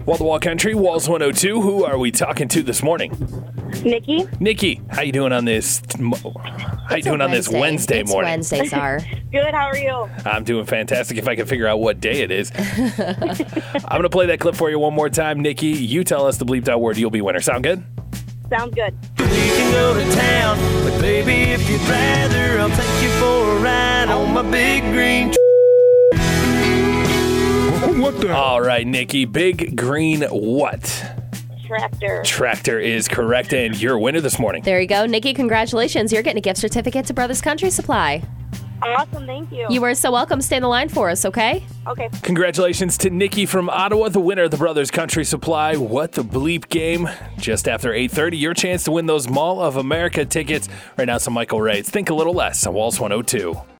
Wall-to-Wall Country, Walls 102. Who are we talking to this morning? Nikki. Nikki, how you doing on this? Wednesday It's morning? Wednesday, Czar. Good, how are you? I'm doing fantastic. If I can figure out what day it is, I'm gonna play that clip for you one more time, Nikki. You tell us the bleeped out word. You'll be winner. Sound good? Sounds good. You can go to town, but baby, if you'd rather, I'll take you for a ride on my big green. What the? All right, Nikki. Big green what? Tractor. Tractor is correct, and you're a winner this morning. There you go. Nikki, congratulations. You're getting a gift certificate to Brothers Country Supply. Awesome, thank you. You are so welcome. Stay in the line for us, okay? Okay. Congratulations to Nikki from Ottawa, the winner of the Brothers Country Supply. What the bleep game? Just after 8:30, your chance to win those Mall of America tickets. Right now, some Michael Ray. Think a little less on Walls 102.